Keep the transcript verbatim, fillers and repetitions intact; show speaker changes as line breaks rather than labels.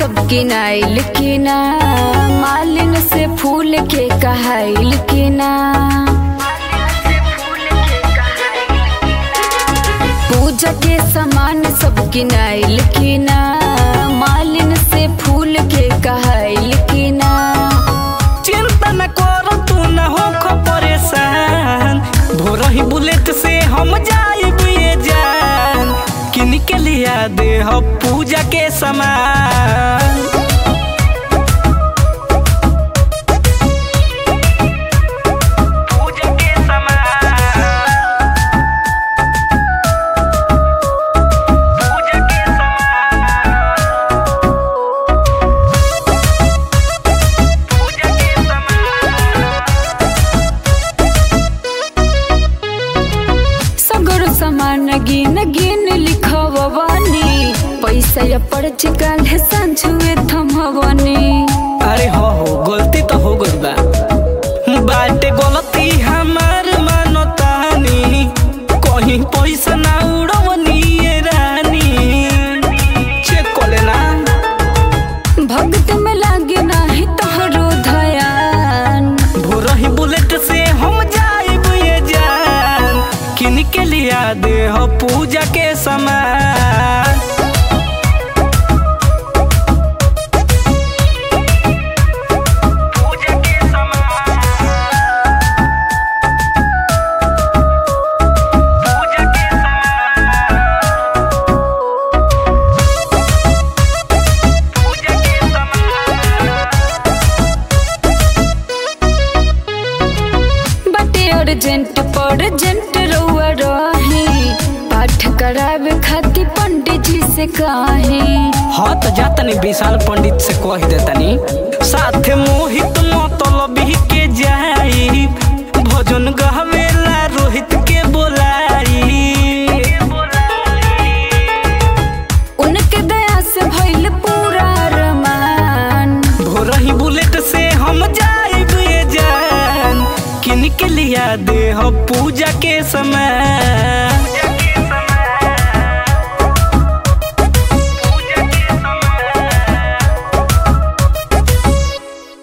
सब किनाइल किना, मालिन से फूल के कहाइल किना। पूजा के सामान सब किनाइल किना, मालिन से फूल के कहाइल किना।
चिंता न करो तू न हो परेशान, भोरही बुलेट से हम जाइब ये जान। किन के लिया दे हो पूजा के सामान।
सामान गिन गिन लिखवानी, पैसा या पर्च काल्हे सांझुए थमवानी।
अरे हो हो गलती तो हो गई बा, बाटे गलती हमार मानो तानी। कहीं पैसा ना उड़वनी ये रानी, चेक कर लेना।
भक्त में लागे नाही तोहरो ध्यान,
भोरही बुलेट से हम जाइब ये जान। किन के लिया दे हो पूजा के सामान।
अर्जेंट परजेंट रउआ रही, पाठ करावे खातिर पंडित जी से कही।
हाँ तो जातनी विशाल पंडित से कह देतनी, साथे मोहित मतलबी के जाई। भजन गहवेला रोहित के बोलाई,
उनके दया से भइल पूरा रमान।
भोरही बुलेट से हम जाइब ये जान। किन के लिया दे हो पूजा के समय।